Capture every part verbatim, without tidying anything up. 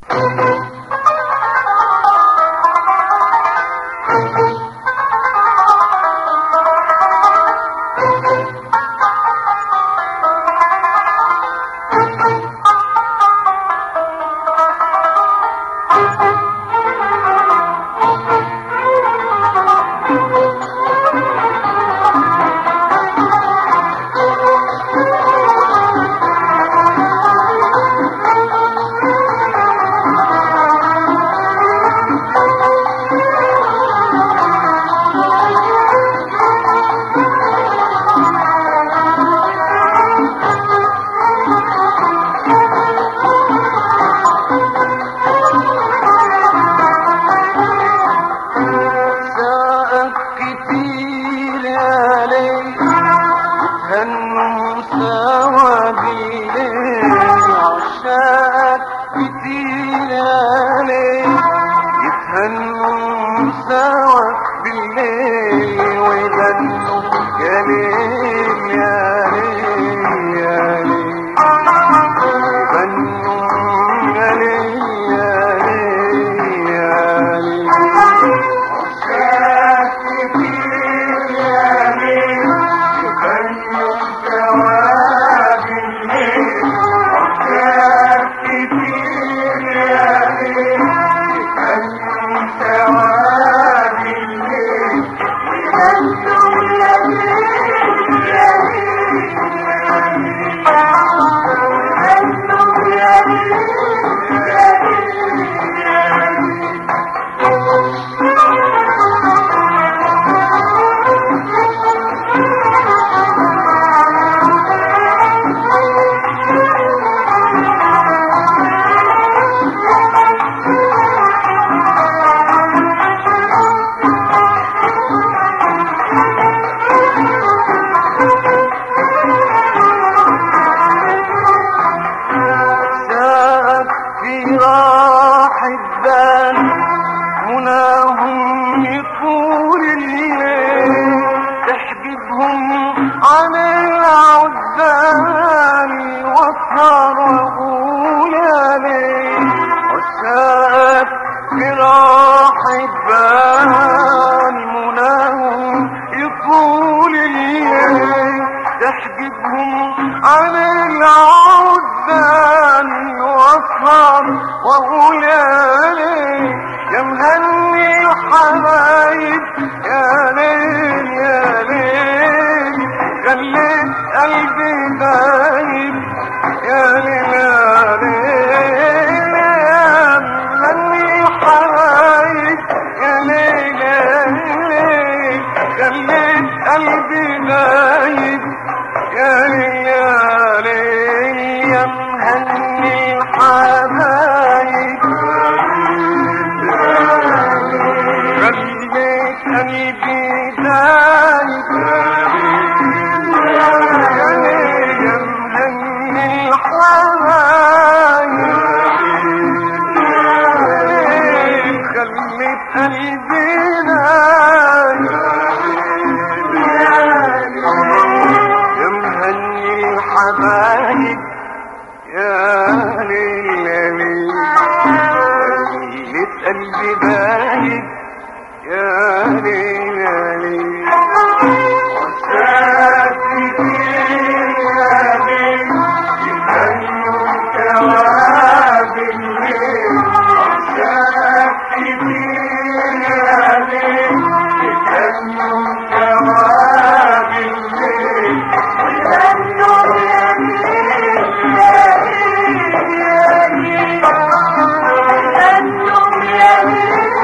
Yeah.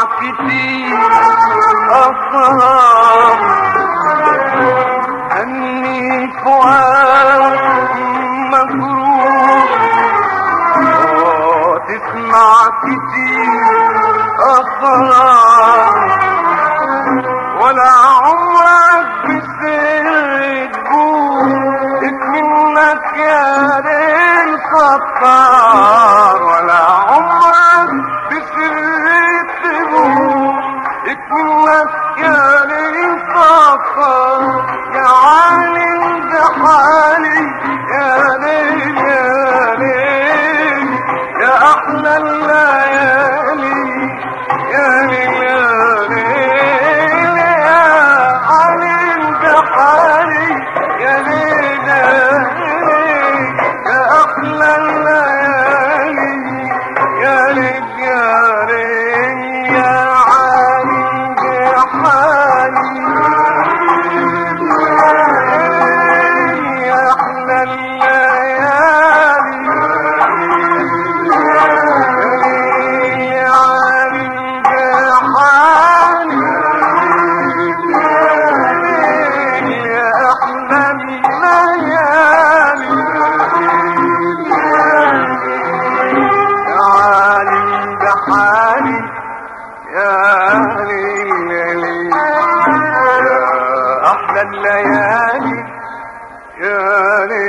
كتير أسهر أني فؤاد مجروح وتسمع كتير أسهر ولا عمرك بسر تقول اكمنك يا ليل ستار ولا عمرك بسر تقول اكمنك يا ليل ستار يا عالم بحالي يا ليل يا ليل يا احلى الليالي يا ليل يا ليل يا عالم بحالي يا ليل يا ليل يا احلى الليالي يا ليل يا ليل يا عالم بحالي يا احلى الليالي يا عالم بحالي يا احلى الليالي يا عالم بحالي يا ليل يا احلى الليالي يا ليل